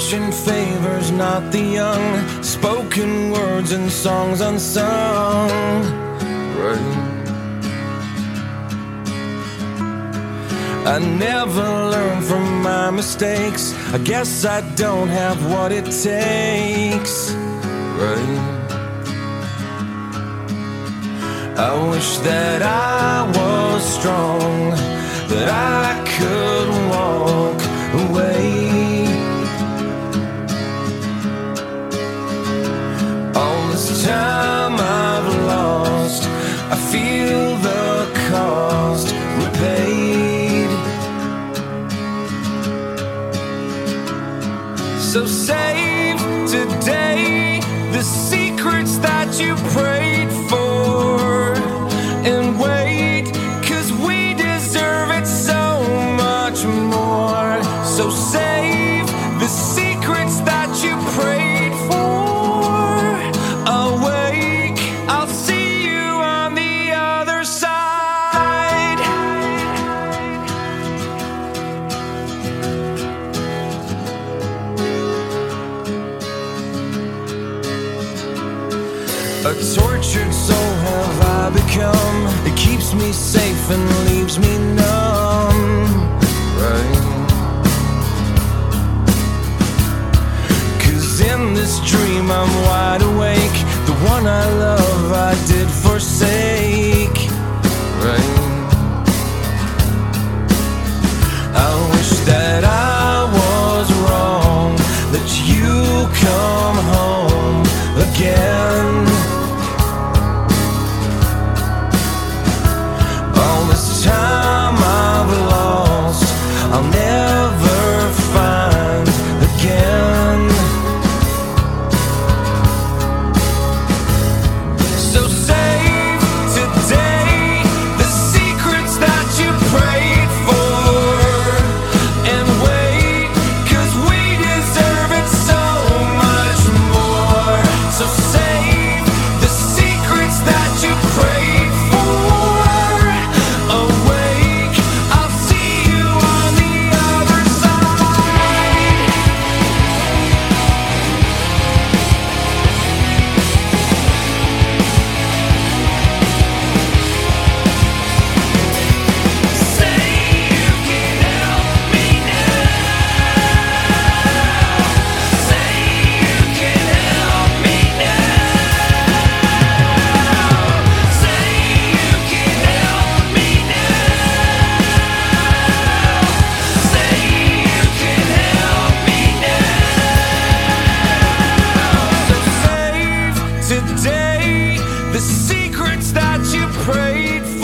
Fortune favors not the young, spoken words and songs unsung. Right. I never learn from my mistakes. I guess I don't have what it takes. Right. I wish that I was strong, that I could walk away. All this time I've lost, I feel the cost repaid. So save today the secrets that you prayed for, and wait, 'cause we deserve it so much more. So save the secrets that you prayed for. Awake, I'll see you on the other side. A tortured soul have I become. It keeps me safe and leaves me numb. Right. 'Cause in this dream I'm wide awake. The one I love I did forsake. Right. I wish that I was wrong, that you come home again. All this time I've lost, I'll never find again. So save today the secrets that you prayed for, and wait, 'cause we deserve it so much more. So save the secrets that you prayed for. Awake, I'll see you on the other side. Say you can help me now. Say you can help me now. Say you can help me now. Say you can help me now. So save today the secrets that you prayed for.